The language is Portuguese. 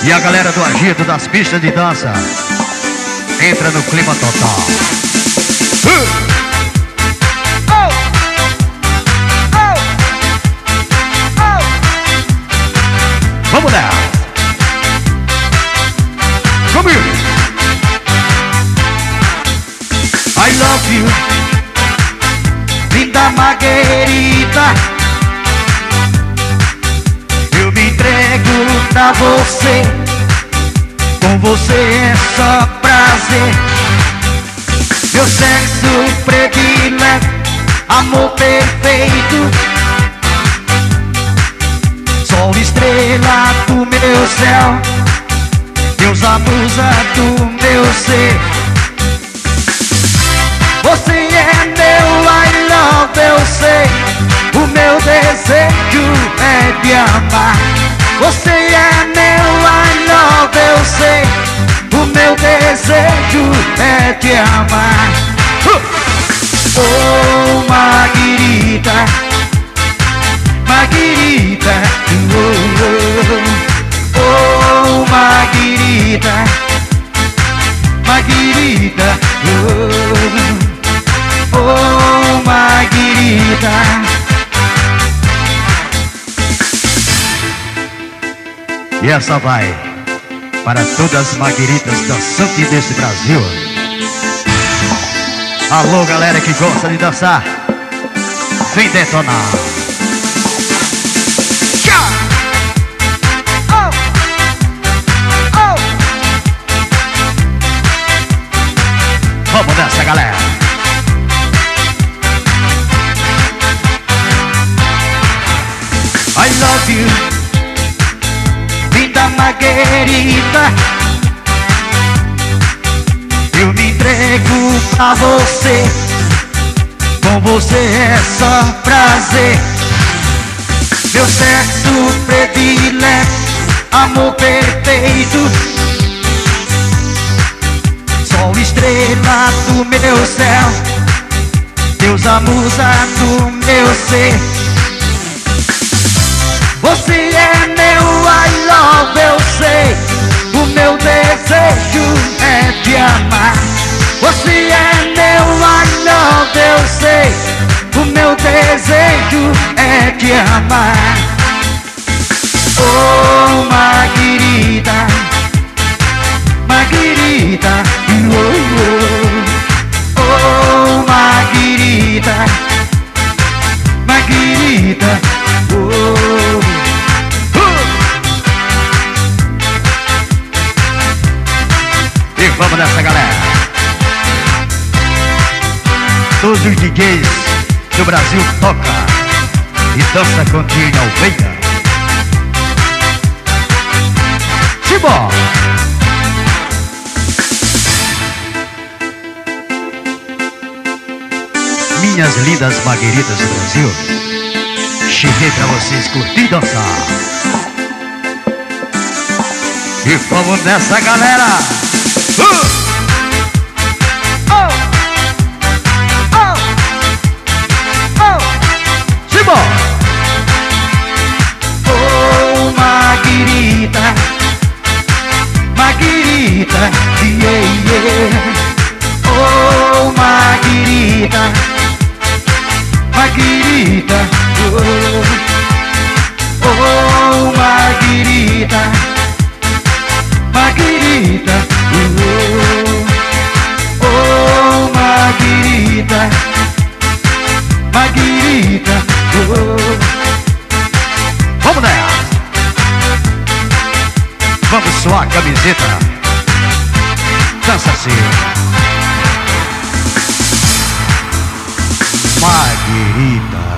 E a galera do agito das pistas de dança entra no clima total. Vamos lá. Comigo. I love you, linda Marguerita. Eu me entrego pra você. Com você é só prazer. Meu sexo predileto, amor perfeito. Sol, estrela do meu céu, deusa, musa do meu ser. Você é meu I love, eu sei. O meu desejo é te amar. Você é meu I love, eu sei. O meu desejo é te amar. Oh, Marguerita, Marguerita, oh, oh, Marguerita, Marguerita, oh, oh, Marguerita. E essa vai para todas as Margueritas dançantes desse Brasil. Alô, galera que gosta de dançar, vem detonar. Vamos nessa, galera. I love you, linda Marguerita. Eu me entrego pra você. Com você é só prazer. Meu sexo predileto, amor perfeito. Sol, estrela do meu céu, deusa, musa do meu ser. Você é meu I love, eu sei. O meu desejo é te amar. Você é meu I love, eu sei. O meu desejo é te amar. Oh, Marguerita, Marguerita, oh, oh, Marguerita, Marguerita, oh, E vamos nessa, galera. Todos os DJs do Brasil toca e dança com Dinho Almeida. Simbora! Minhas lindas Margueritas do Brasil, cheguei pra vocês curtir e dançar. E vamos nessa, galera! Simbora! Oh, Marguerita, Marguerita, yeah, yeah. Oh, Marguerita, Marguerita, oh, oh, Marguerita, Marguerita, oh, oh, Marguerita, Marguerita, oh. Vamos nessa! Vamos suar a camiseta. Dança assim. Marguerita.